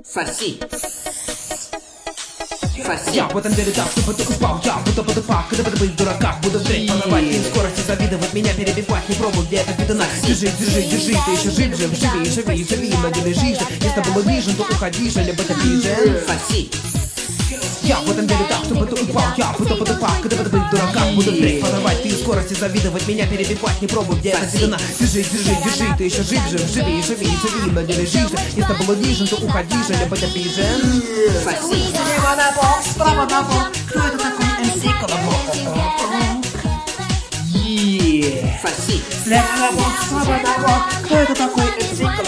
Фаси. Я в этом деле так, чтобы ты упал. Я будто подупак, когда буду быть дураках. Буду трек подавать, и скорости завидовать. Меня перебивать, не пробуй, где это видано. Держи, держи, держи, ты еще жив, жив, живи, живи, живи. Но не лежишь, если было нижен, то уходишь, либо ты ближе. Фаси. Я в этом деле так, чтобы ты упал. Я будто подупак, когда буду быть дураках. Буду трек подавать, ты скорости завидовать. Меня перебивать, не пробуй, где это видано. Держи, держи, держи, ты еще жив, жив, живи, живи, живи. Но не лежишь, если было нижен, то уходишь, либо ты ближе. Фаси. Слева на бок, справа на бок. Кто это такой МС Колобок? Фаси. Слева на бок, справа на бок. Кто это такой МС Колобок?